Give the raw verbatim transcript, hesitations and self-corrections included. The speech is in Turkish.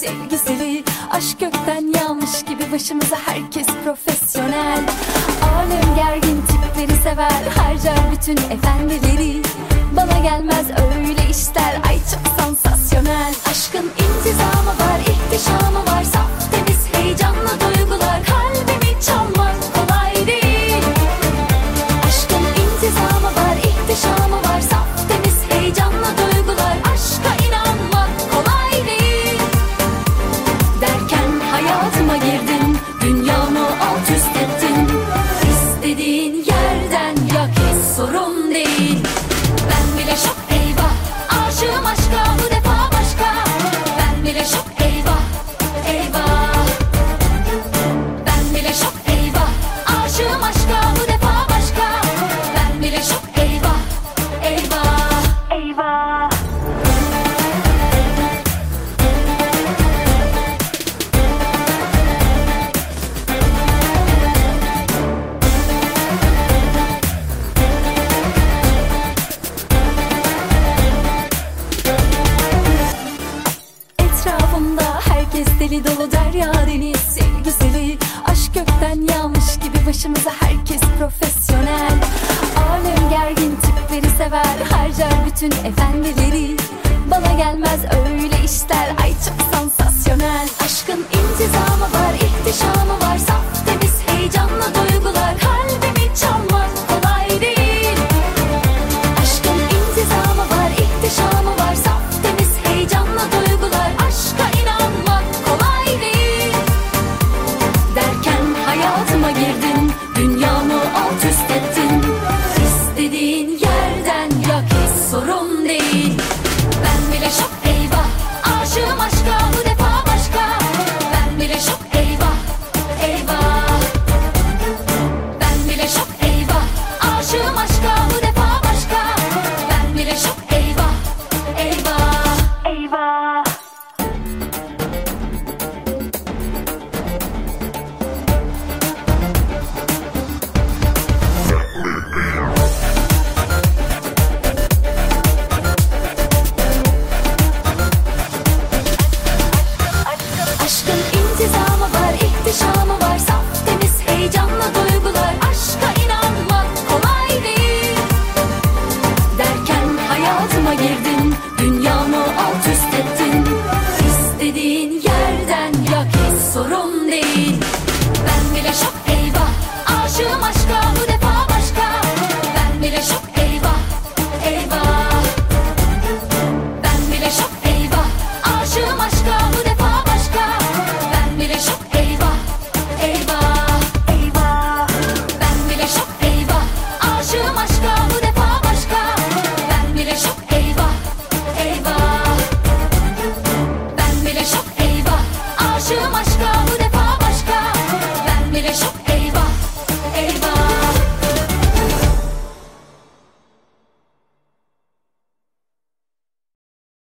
sevgisi. Aşk gökten yağmış gibi başımıza, herkes profesyonel. Alem gergin tipleri sever, harcar bütün efendileri. Bana gelmez öyle işler, ay çok sansasyonel. Aşkın intizamı var, ihtişamı var, saf temiz heyecanla duygular. Kalbimi çalmak kolay değil. Aşkın intizamı var, ihtişamı var, saf temiz heyecanla duygular. Aşka inanmak kolay değil. Derken hayatıma girdin, dünyamı alt üst ettin. İstediğin yerden yak, hiç sorun değil. Ben bile şok, eyvah, aşığım aşka, bu defa başka. Ben bile şok, eyvah, eyvah. Ben bile şok, eyvah, aşığım aşka, bu defa başka. Ben bile şok, eyvah, eyvah, eyvah. Etrafımda herkes deli dolu, derya deniz sevgisi. Aşk gökten yağmış gibi başımıza, herkes profesyonel. Alem gergin tipleri sever, harcar bütün efendileri. Bana gelmez öyle işler, ay çok sansasyonel. Aşkın intizamı var, ihtişamı var, saf temiz heyecanla duygular. Kalbimi çalmak kolay değil. Aşkın intizamı var, ihtişamı var, saf temiz heyecanla duygular. Aşka inanmak kolay değil. Derken hayatıma girdin, dünyamı alt üst ettin. İstediğin yerden yak, hiç sorun değil. Ben bile şok, eyvah, aşığım aşka, bu defa başka. Ben bile şok, eyvah, eyvah. Ben bile şok, eyvah, aşığım aşka, bu defa başka. Ben bile şok, eyvah, eyvah, eyvah. Aşkın intizamı